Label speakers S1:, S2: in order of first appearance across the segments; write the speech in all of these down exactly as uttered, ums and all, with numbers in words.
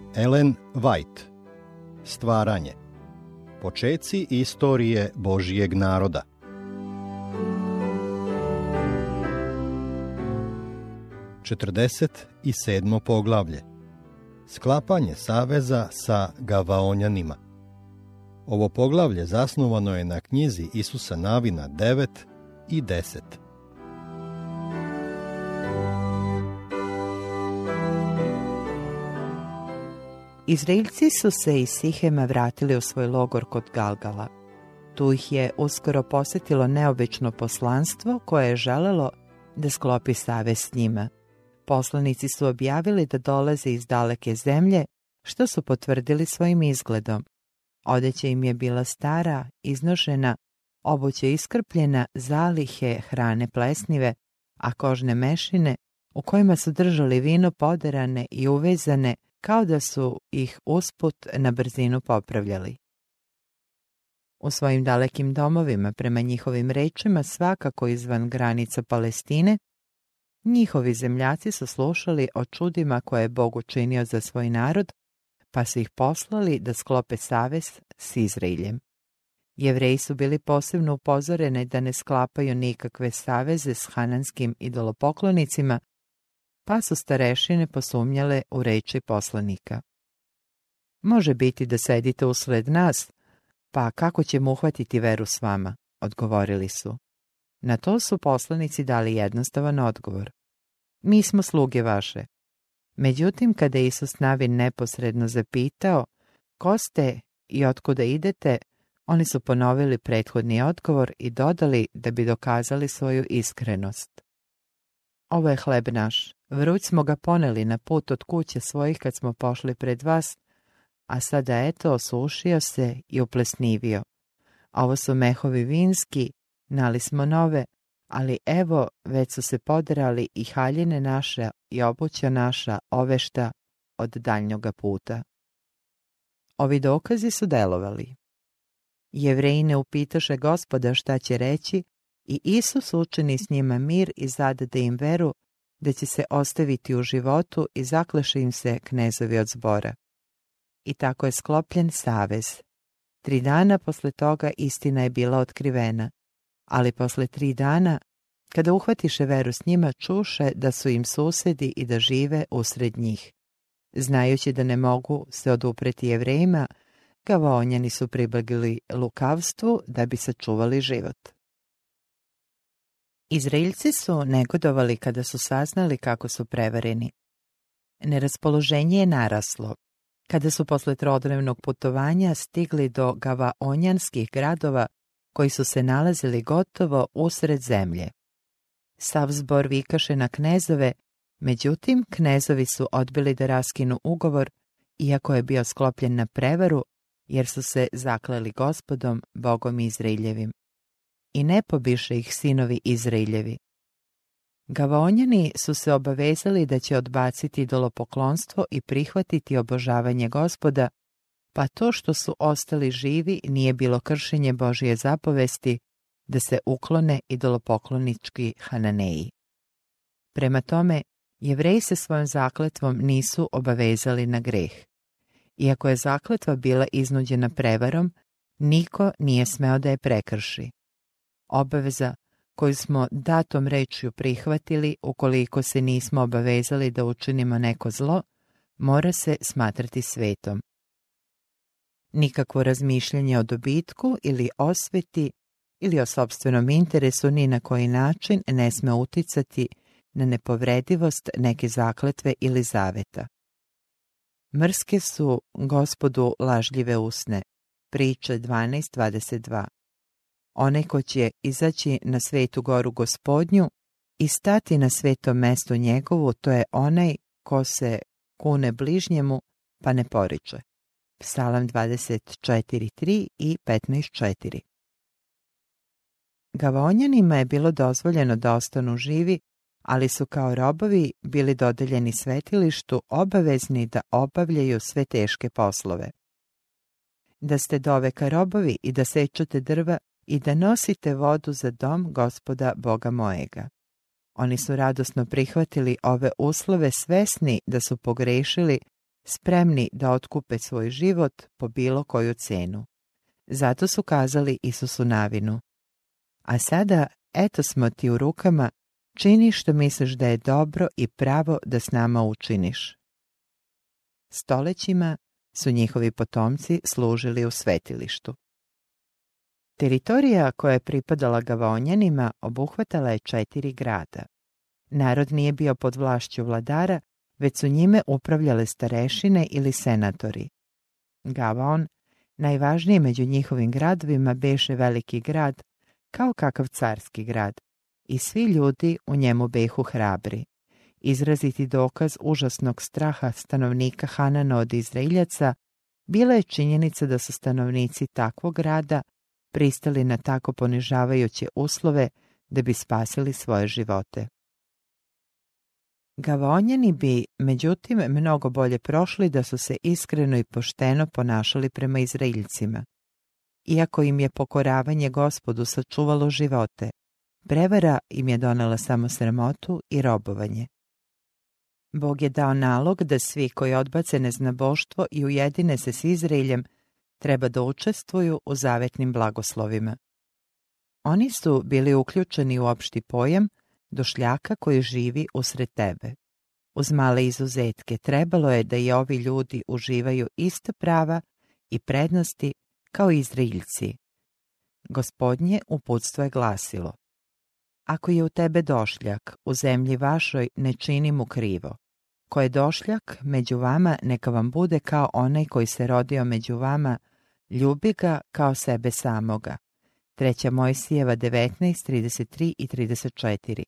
S1: Ellen White. Stvaranje. Počeci istorije Božjeg naroda. četrdeset sedmo poglavlje. Sklapanje saveza sa Gavaonjanima. Ovo poglavlje zasnovano je na knjizi Isusa Navina devet i deset.
S2: Izraeljci su se iz Sihema vratili u svoj logor kod Galgala. Tu ih je uskoro posjetilo neobično poslanstvo koje je želelo da sklopi savez s njima. Poslanici su objavili da dolaze iz daleke zemlje, što su potvrdili svojim izgledom. Odeća im je bila stara, iznošena, obuće iskrpljena, zalihe hrane plesnive, a kožne mešine u kojima su držali vino poderane i uvezane kao da su ih usput na brzinu popravljali. U svojim dalekim domovima, prema njihovim rečima, svakako izvan granica Palestine, njihovi zemljaci su slušali o čudima koje je Bog učinio za svoj narod, pa su ih poslali da sklope savez s Izraeljem. Jevreji su bili posebno upozoreni da ne sklapaju nikakve saveze s hananskim idolopoklonicima, pa su starešine posumnjale u reči poslanika. Može biti da sedite usred nas, pa kako ćemo uhvatiti veru s vama, odgovorili su. Na to su poslanici dali jednostavan odgovor. Mi smo sluge vaše. Međutim, kada je Isus Navin neposredno zapitao ko ste i otkuda idete, oni su ponovili prethodni odgovor i dodali da bi dokazali svoju iskrenost. Ovo je hleb naš, vruć smo ga poneli na put od kuće svojih kad smo pošli pred vas, a sada eto osušio se i uplesnivio. Ovo su mehovi vinski, nali smo nove, ali evo već su se poderali i haljine naše i obuća naša ovešta od daljnjoga puta. Ovi dokazi su delovali. Jevreji ne upitaše Gospoda šta će reći i Isus učini s njima mir i zadade im veru da će se ostaviti u životu i zakleše im se knezovi od zbora. I tako je sklopljen savez. Tri dana posle toga istina je bila otkrivena, ali posle tri dana, kada uhvatiše veru s njima, čuše da su im susedi i da žive usred njih. Znajući da ne mogu se odupreti Jevrejima, Gavaonjani su pribegli lukavstvu da bi sačuvali život. Izraeljci su negodovali kada su saznali kako su prevareni. Neraspoloženje je naraslo. Kada su posle trodnevnog putovanja stigli do Gavaonjanskih gradova koji su se nalazili gotovo usred zemlje. Sav zbor vikaše na knezove, međutim knezovi su odbili da raskinu ugovor, iako je bio sklopljen na prevaru, jer su se zakleli Gospodom, Bogom Izraeljevim. I ne pobiše ih sinovi Izraeljevi. Gavaonjani su se obavezali da će odbaciti idolopoklonstvo i prihvatiti obožavanje Gospoda, pa to što su ostali živi nije bilo kršenje Božje zapovesti da se uklone idolopoklonički Hananeji. Prema tome, Jevreji se svojom zakletvom nisu obavezali na greh. Iako je zakletva bila iznuđena prevarom, niko nije smeo da je prekrši. Obaveza koju smo datom rečju prihvatili, ukoliko se nismo obavezali da učinimo neko zlo, mora se smatrati svetom. Nikakvo razmišljanje o dobitku ili osveti ili o sopstvenom interesu ni na koji način ne sme uticati na nepovredivost neke zakletve ili zaveta. Mrske su Gospodu lažljive usne. Priče dvanaest dvadeset dva. Onaj ko će izaći na svetu goru Gospodnju i stati na svetom mestu njegovu, to je onaj ko se kune bližnjemu pa ne poriče. Psalam dvadeset četiri tri i petnaest četiri. Gavaonjanima je bilo dozvoljeno da ostanu živi, ali su kao robovi bili dodeljeni svetilištu, obavezni da obavljaju sve teške poslove. Da ste doveka robovi i da sečete drva i da nosite vodu za dom Gospoda Boga mojega. Oni su radosno prihvatili ove uslove, svesni da su pogrešili spremni da otkupe svoj život po bilo koju cenu. Zato su kazali Isusu Navinu: a sada, eto smo ti u rukama, čini što misliš da je dobro i pravo da s nama učiniš. Stolećima su njihovi potomci služili u svetilištu. Teritorija koja je pripadala Gavaonjanima obuhvatala je četiri grada. Narod nije bio pod vlašću vladara, već su njime upravljale starešine ili senatori. Gavaon, najvažniji među njihovim gradovima, beše veliki grad, kao kakav carski grad, i svi ljudi u njemu behu hrabri. Izraziti dokaz užasnog straha stanovnika Hanana od Izraeljaca bila je činjenica da su stanovnici takvog grada pristali na tako ponižavajuće uslove da bi spasili svoje živote. Gavaonjani bi, međutim, mnogo bolje prošli da su se iskreno i pošteno ponašali prema Izraeljcima. Iako im je pokoravanje Gospodu sačuvalo živote, prevara im je donela samo sramotu i robovanje. Bog je dao nalog da svi koji odbace neznaboštvo i ujedine se s Izraeljem treba da učestvuju u zavetnim blagoslovima. Oni su bili uključeni u opšti pojam došljaka koji živi usred tebe. Uz male izuzetke trebalo je da i ovi ljudi uživaju ista prava i prednosti kao Izraeljci. Gospodnje uputstvo je glasilo: ako je u tebe došljak, u zemlji vašoj ne čini mu krivo. Ko je došljak među vama, neka vam bude kao onaj koji se rodio među vama, ljubi ga kao sebe samoga. Treća Mojsijeva devetnaest, trideset tri i trideset četiri.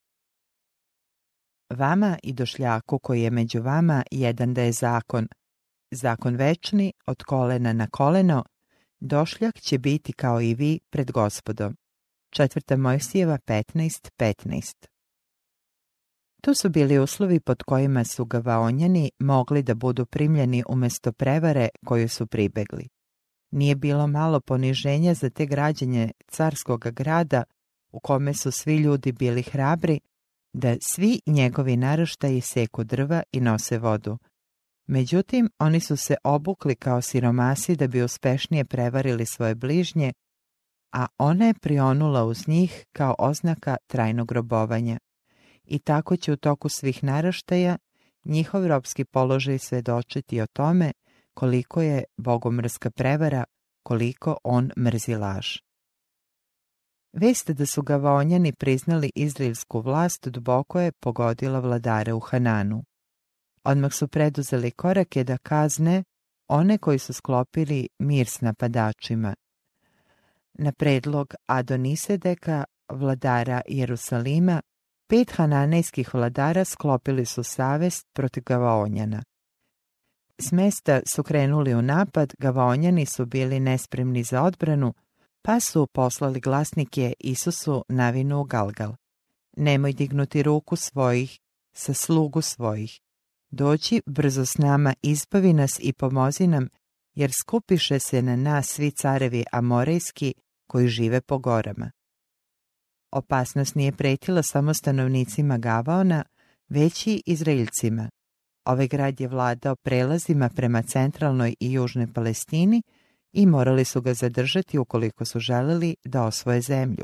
S2: Vama i došljaku koji je među vama jedan da je zakon, zakon večni od kolena na koleno, došljak će biti kao i vi pred Gospodom. Četvrta Mojsijeva petnaest, petnaest. To su bili uslovi pod kojima su Gavaonjani mogli da budu primljeni umjesto prevare koju su pribegli. Nije bilo malo poniženja za te građane carskog grada u kome su svi ljudi bili hrabri, da svi njegovi naraštaji seku drva i nose vodu. Međutim, oni su se obukli kao siromasi da bi uspešnije prevarili svoje bližnje, a ona je prionula uz njih kao oznaka trajnog robovanja. I tako će u toku svih naraštaja njihov ropski položaj svedočiti o tome koliko je bogomrska prevara, koliko on mrzi laž. Vest da su Gavaonjani priznali izraelsku vlast duboko je pogodila vladare u Hananu. Odmah su preduzeli korake da kazne one koji su sklopili mir s napadačima. Na predlog Adonisedeka, vladara Jerusalima, pet hananejskih vladara sklopili su savez protiv Gavaonjana. S mesta su krenuli u napad, Gavaonjani su bili nespremni za odbranu, pa su poslali glasnike Isusu Navinu u Galgal. Nemoj dignuti ruku svojih sa slugu svojih. Dođi brzo s nama, izbavi nas i pomozi nam, jer skupiše se na nas svi carevi amorejski koji žive po gorama. Opasnost nije pretila samo stanovnicima Gavaona, već i Izraeljcima. Ovaj grad je vladao prelazima prema centralnoj i južnoj Palestini i morali su ga zadržati ukoliko su želeli da osvoje zemlju.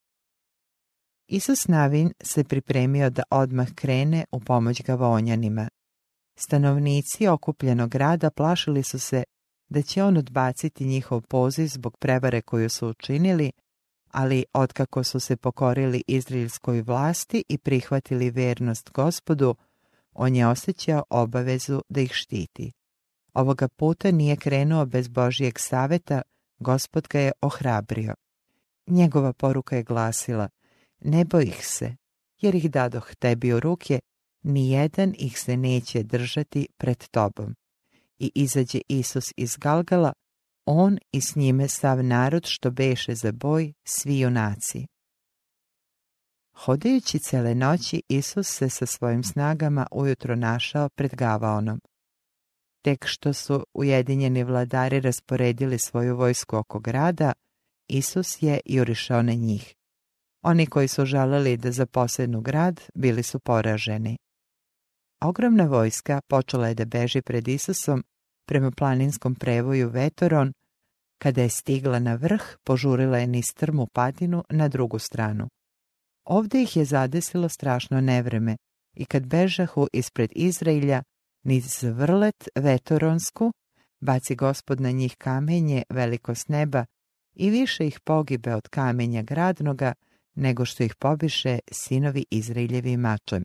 S2: Isus Navin se pripremio da odmah krene u pomoć Gavaonjanima. Stanovnici okupljenog grada plašili su se da će on odbaciti njihov poziv zbog prevare koju su učinili, ali otkako su se pokorili izraelskoj vlasti i prihvatili vernost Gospodu, on je osjećao obavezu da ih štiti. Ovoga puta nije krenuo bez Božijeg saveta, Gospod ga je ohrabrio. Njegova poruka je glasila: ne boj ih se, jer ih dadoh tebi u ruke, nijedan ih se neće držati pred tobom. I izađe Isus iz Galgala, on i s njime sav narod što beše za boj, svi junaci. Hodajući cele noći, Isus se sa svojim snagama ujutro našao pred Gavaonom. Tek što su ujedinjeni vladari rasporedili svoju vojsku oko grada, Isus je jurišao na njih. Oni koji su želeli da zaposednu grad bili su poraženi. ogromna vojska počela je da beži pred Isusom prema planinskom prevoju Vetoron. Kada je stigla na vrh, požurila je niz strmu padinu na drugu stranu. Ovdje ih je zadesilo strašno nevreme i kad bežahu ispred Izrailja niz vrlet Vetoronsku, baci Gospod na njih kamenje veliko s neba i više ih pogibe od kamenja gradnoga nego što ih pobiše sinovi Izrailjevi mačem.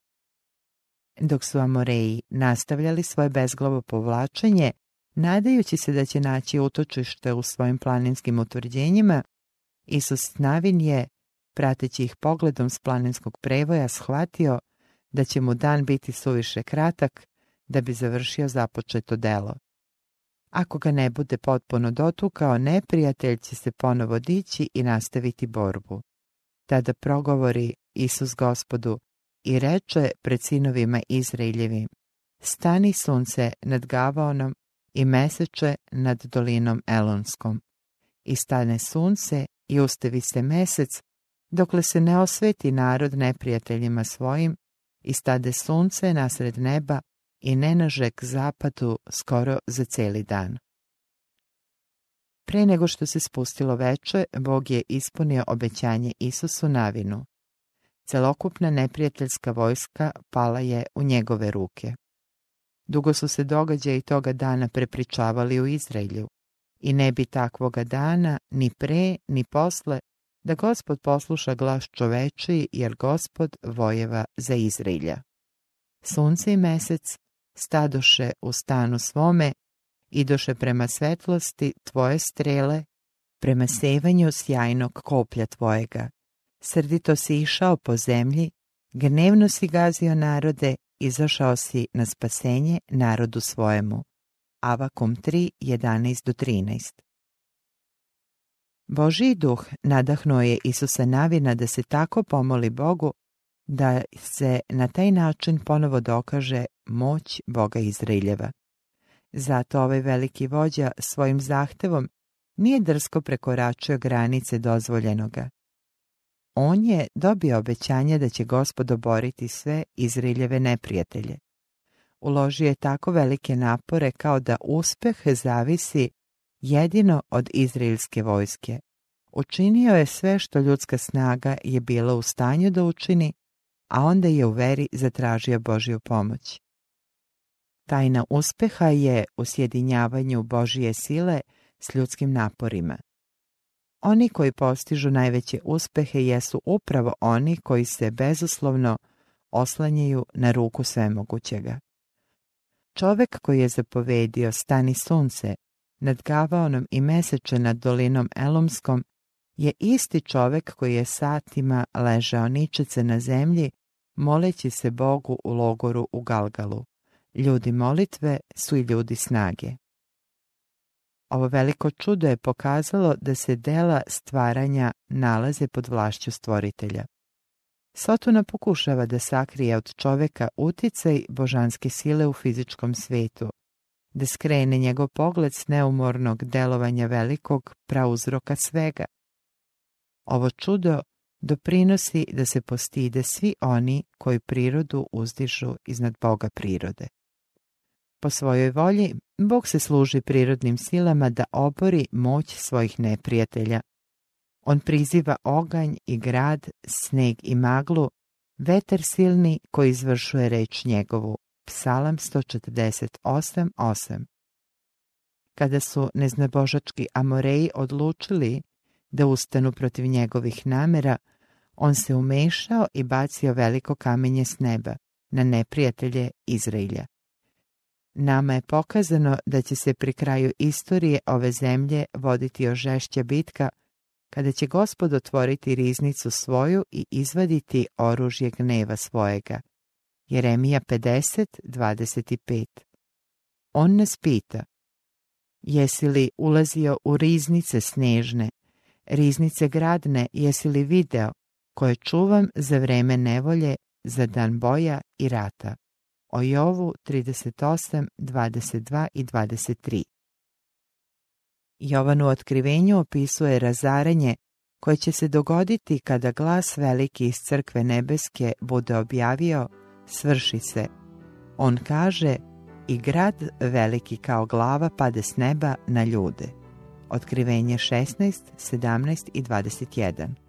S2: Dok su Amoreji nastavljali svoje bezglavo povlačenje, nadajući se da će naći utočište u svojim planinskim utvrđenjima, Isus Navin je, prateći ih pogledom s planinskog prevoja, shvatio da će mu dan biti suviše kratak da bi završio započeto delo. Ako ga ne bude potpuno dotukao, neprijatelj će se ponovo dići i nastaviti borbu. Tada progovori Isus Gospodu i reče pred sinovima Izraeljevim: stani sunce nad Gavaonom i meseče nad dolinom Elonskom. I stane sunce i ustavi se mesec, dokle se ne osveti narod neprijateljima svojim, i stade sunce nasred neba i ne naže k zapadu skoro za cijeli dan. Pre nego što se spustilo veče, Bog je ispunio obećanje Isusu Navinu. Celokupna neprijateljska vojska pala je u njegove ruke. Dugo su se događaji toga dana prepričavali u Izraelju i ne bi takvoga dana ni pre ni posle da Gospod posluša glas čovečiji, jer Gospod vojeva za Izraelja. Sunce i mesec stadoše u stanu svome, idoše prema svetlosti tvoje strele, prema sevanju sjajnog koplja tvojega. Srdito si išao po zemlji, gnevno si gazio narode, izašao si na spasenje narodu svojemu. Avakum tri, jedanaest do trinaest. Božji duh nadahnuo je Isusa Navina da se tako pomoli Bogu, da se na taj način ponovo dokaže moć Boga Izraeljeva. Zato ovaj veliki vođa svojim zahtevom nije drsko prekoračio granice dozvoljenoga. On je dobio obećanje da će Gospod oboriti sve Izraeljeve neprijatelje. Uložio je tako velike napore kao da uspeh zavisi jedino od izraelske vojske. Učinio je sve što ljudska snaga je bila u stanju da učini, a onda je u veri zatražio Božju pomoć. Tajna uspeha je u sjedinjavanju Božje sile s ljudskim naporima. Oni koji postižu najveće uspehe jesu upravo oni koji se bezuslovno oslanjaju na ruku svemogućega. Čovek koji je zapovedio stani sunce nad Gavaonom i meseče nad dolinom Elomskom je isti čovek koji je satima ležao ničice na zemlji, moleći se Bogu u logoru u Galgalu. Ljudi molitve su i ljudi snage. Ovo veliko čudo je pokazalo da se dela stvaranja nalaze pod vlašću stvoritelja. Sotona pokušava da sakrije od čoveka uticaj božanske sile u fizičkom svetu, da skrene njegov pogled s neumornog delovanja velikog prauzroka svega. Ovo čudo doprinosi da se postide svi oni koji prirodu uzdižu iznad Boga prirode. Po svojoj volji, Bog se služi prirodnim silama da obori moć svojih neprijatelja. On priziva oganj i grad, sneg i maglu, vetar silni koji izvršuje reč njegovu. Psalam sto četrdeset osam, osam. Kada su neznabožački Amoreji odlučili da ustanu protiv njegovih namera, on se umešao i bacio veliko kamenje s neba na neprijatelje Izraelja. Nama je pokazano da će se pri kraju istorije ove zemlje voditi još žešća bitka, kada će Gospod otvoriti riznicu svoju i izvaditi oružje gneva svojega. Jeremija pedeset, dvadeset pet. On nas pita: jesi li ulazio u riznice snežne, riznice gradne jesi li video, koje čuvam za vreme nevolje, za dan boja i rata? O Jovu trideset osam, dvadeset dva i dvadeset tri. Jovan u otkrivenju opisuje razaranje koje će se dogoditi kada glas veliki iz crkve nebeske bude objavio: svrši se, On kaže: i grad veliki kao glava pade s neba na ljude. Otkrivenje šesnaest, sedamnaest i dvadeset jedan.